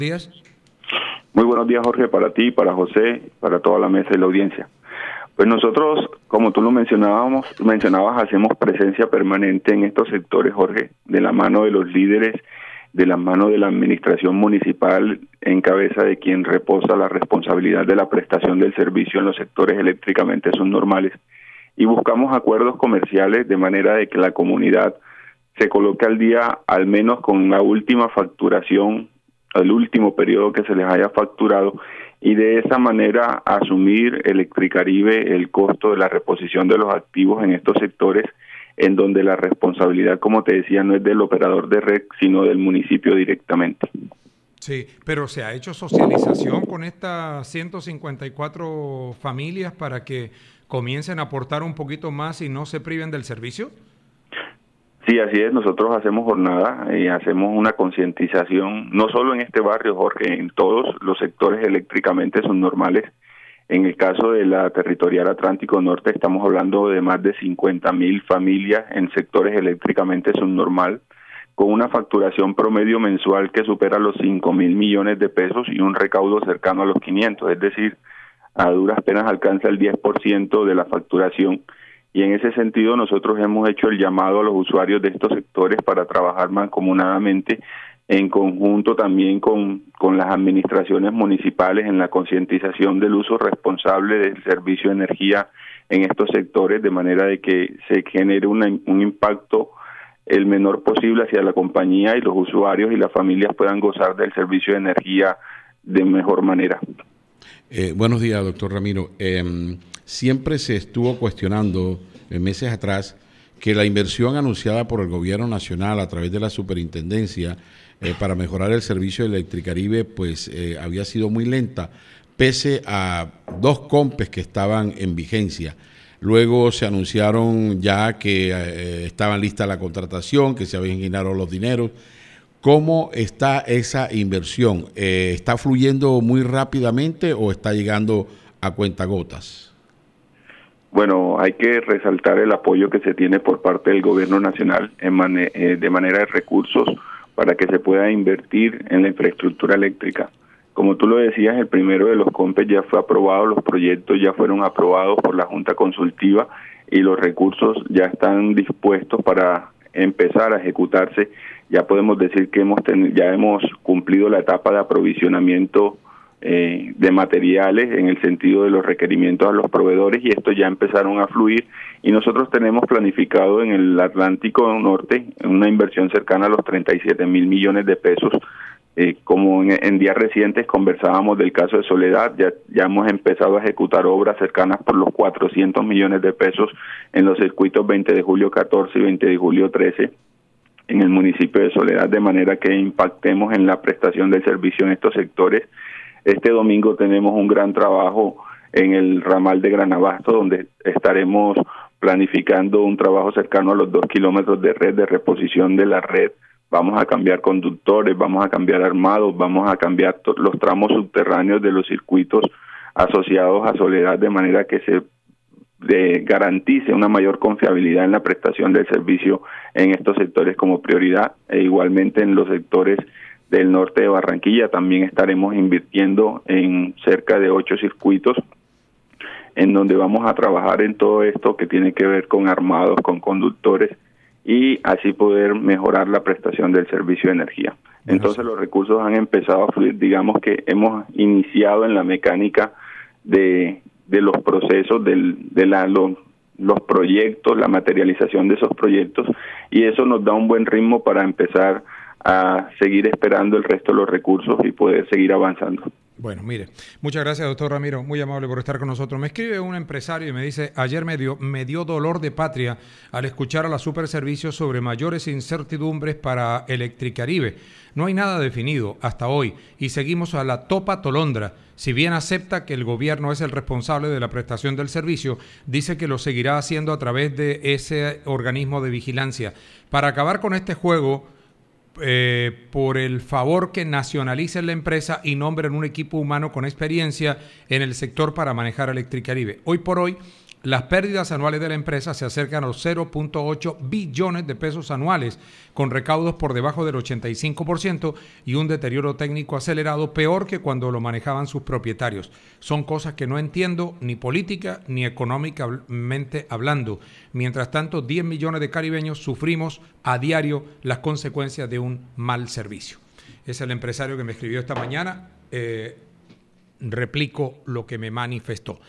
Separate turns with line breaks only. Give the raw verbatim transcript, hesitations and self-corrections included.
días.
Muy buenos días, Jorge, para ti, para José, para toda la mesa y la audiencia. Pues nosotros, como tú lo mencionábamos, mencionabas, hacemos presencia permanente en estos sectores, Jorge, de la mano de los líderes, de la mano de la administración municipal, en cabeza de quien reposa la responsabilidad de la prestación del servicio en los sectores eléctricamente subnormales, y buscamos acuerdos comerciales de manera de que la comunidad se coloque al día, al menos con la última facturación, el último periodo que se les haya facturado, y de esa manera asumir Electricaribe el costo de la reposición de los activos en estos sectores, en donde la responsabilidad, como te decía, no es del operador de red, sino del municipio directamente.
Sí, pero ¿se ha hecho socialización con estas ciento cincuenta y cuatro familias para que comiencen a aportar un poquito más y no se priven del servicio?
Sí, así es. Nosotros hacemos jornada y hacemos una concientización, no solo en este barrio, Jorge, en todos los sectores eléctricamente subnormales. En el caso de la Territorial Atlántico Norte estamos hablando de más de cincuenta mil familias en sectores eléctricamente subnormal, con una facturación promedio mensual que supera los cinco mil millones de pesos y un recaudo cercano a los quinientos, es decir, a duras penas alcanza el diez por ciento de la facturación. Y en ese sentido nosotros hemos hecho el llamado a los usuarios de estos sectores para trabajar mancomunadamente en conjunto también con, con las administraciones municipales en la concientización del uso responsable del servicio de energía en estos sectores, de manera de que se genere una, un impacto el menor posible hacia la compañía y los usuarios y las familias puedan gozar del servicio de energía de mejor manera.
Eh, buenos días, doctor Ramiro. Eh, siempre se estuvo cuestionando en meses atrás que la inversión anunciada por el gobierno nacional a través de la superintendencia eh, para mejorar el servicio de Electricaribe pues eh, había sido muy lenta, pese a dos compes que estaban en vigencia. Luego se anunciaron ya que eh, estaban lista la contratación, que se habían llenado los dineros. ¿Cómo está esa inversión? Eh, ¿Está fluyendo muy rápidamente o está llegando a cuentagotas?
Bueno, hay que resaltar el apoyo que se tiene por parte del gobierno nacional en mane- eh, de manera de recursos para que se pueda invertir en la infraestructura eléctrica. Como tú lo decías, el primero de los COMPES ya fue aprobado, los proyectos ya fueron aprobados por la Junta Consultiva y los recursos ya están dispuestos para empezar a ejecutarse. Ya podemos decir que hemos ten- ya hemos cumplido la etapa de aprovisionamiento eh, de materiales en el sentido de los requerimientos a los proveedores, y estos ya empezaron a fluir, y nosotros tenemos planificado en el Atlántico Norte una inversión cercana a los treinta y siete mil millones de pesos. Eh, como en, en días recientes conversábamos del caso de Soledad, ya, ya hemos empezado a ejecutar obras cercanas por los cuatrocientos millones de pesos en los circuitos veinte de julio catorce y veinte de julio trece en el municipio de Soledad, de manera que impactemos en la prestación del servicio en estos sectores. Este domingo tenemos un gran trabajo en el ramal de Granabasto, donde estaremos planificando un trabajo cercano a los dos kilómetros de red, de reposición de la red. Vamos a cambiar conductores, vamos a cambiar armados, vamos a cambiar to- los tramos subterráneos de los circuitos asociados a Soledad, de manera que se de, garantice una mayor confiabilidad en la prestación del servicio en estos sectores como prioridad, e igualmente en los sectores del norte de Barranquilla también estaremos invirtiendo en cerca de ocho circuitos en donde vamos a trabajar en todo esto que tiene que ver con armados, con conductores, y así poder mejorar la prestación del servicio de energía. Entonces los recursos han empezado a fluir, digamos que hemos iniciado en la mecánica de, de los procesos, del, de la, los, los proyectos, la materialización de esos proyectos, y eso nos da un buen ritmo para empezar a seguir esperando el resto de los recursos y poder seguir avanzando.
Bueno, mire, muchas gracias, doctor Ramiro, muy amable por estar con nosotros. Me escribe un empresario y me dice, ayer me dio, me dio dolor de patria al escuchar a la Superservicios sobre mayores incertidumbres para Electricaribe. No hay nada definido hasta hoy y seguimos a la topa tolondra. Si bien acepta que el gobierno es el responsable de la prestación del servicio, dice que lo seguirá haciendo a través de ese organismo de vigilancia. Para acabar con este juego, Eh, por el favor que nacionalicen la empresa y nombren un equipo humano con experiencia en el sector para manejar Electricaribe. Hoy por hoy, Las pérdidas anuales de la empresa se acercan a los cero punto ocho billones de pesos anuales, con recaudos por debajo del ochenta y cinco por ciento y un deterioro técnico acelerado, peor que cuando lo manejaban sus propietarios. Son cosas que no entiendo, ni política ni económicamente hablando. Mientras tanto, diez millones de caribeños sufrimos a diario las consecuencias de un mal servicio. Es el empresario que me escribió esta mañana. Eh, replico lo que me manifestó.